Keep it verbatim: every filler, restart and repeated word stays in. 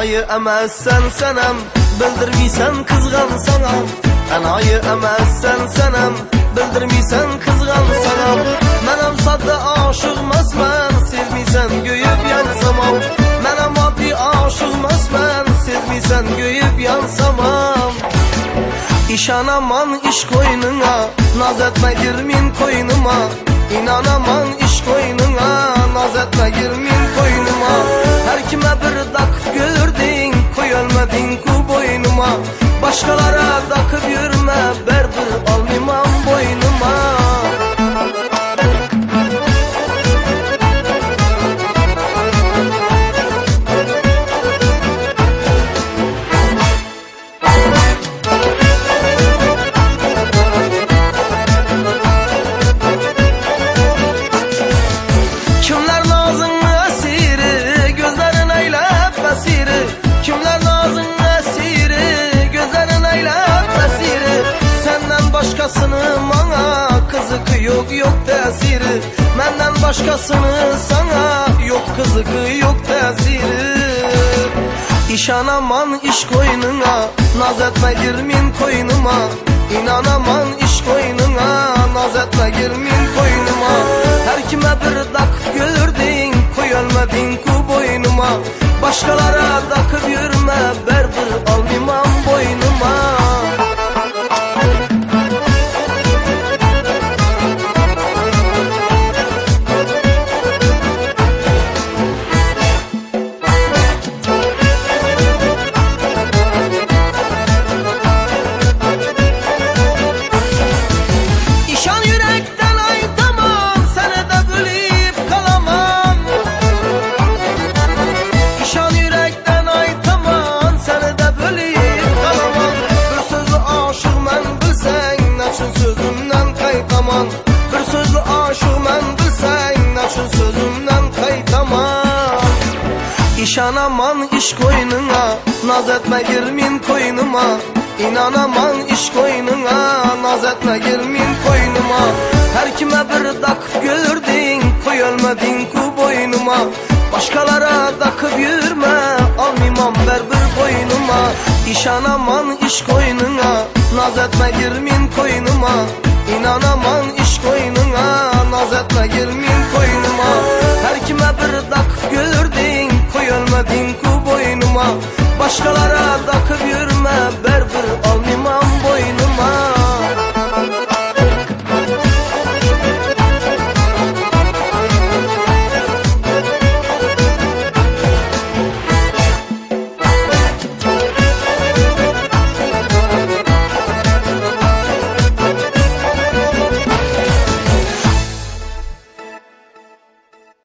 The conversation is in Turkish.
Enayı emezsen senem, bildirmiysen kızgan sana. Enayı emezsen senem, bildirmiysen kızgan sana. Menem sadda aşıqmasman, sevmiysen göyüp yansamam. Menem addi aşıqmasman, sevmiysen göyüp yansamam. İşanaman iş koynuna, naz etme girmin koynuma. İnanaman iş koynuna, naz etme girmin koynuma. Her kime bir dak gördün, koyulmadın ku boynuma. Başkalara dakıp yürüme, berdir almimam boynuma. Başkasını bana kızık yok yok tesiri. Menden başkasını sana yok kızık yok tesiri. İşanaman iş koynuna, naz etme girmin koynuma. İnanaman iş koynuna, naz etme girmin koynuma. Her kime bir dak gördün, koyulmadın ku boynuma. Başkalara dakıp yürüme, berdir almimam boynuma. Bir sözlü aşık mən bilsen, naçın sözümden kaytamam. İşanaman iş koynuna, naz etme girmin koynuma. İnanaman iş koynuna, naz etme girmin koynuma. Her kime bir dak gördün, koyulmadın ku boynuma. Başkalara dakıp yürüme, almimam ver bir boynuma. İşanaman iş koynuna, naz etme girmin koynuma. İnanaman iş koynuna, naz etme girmin koynuma. Her kime bir dak gördün, koyulmadın ku boynuma. Başkalara dak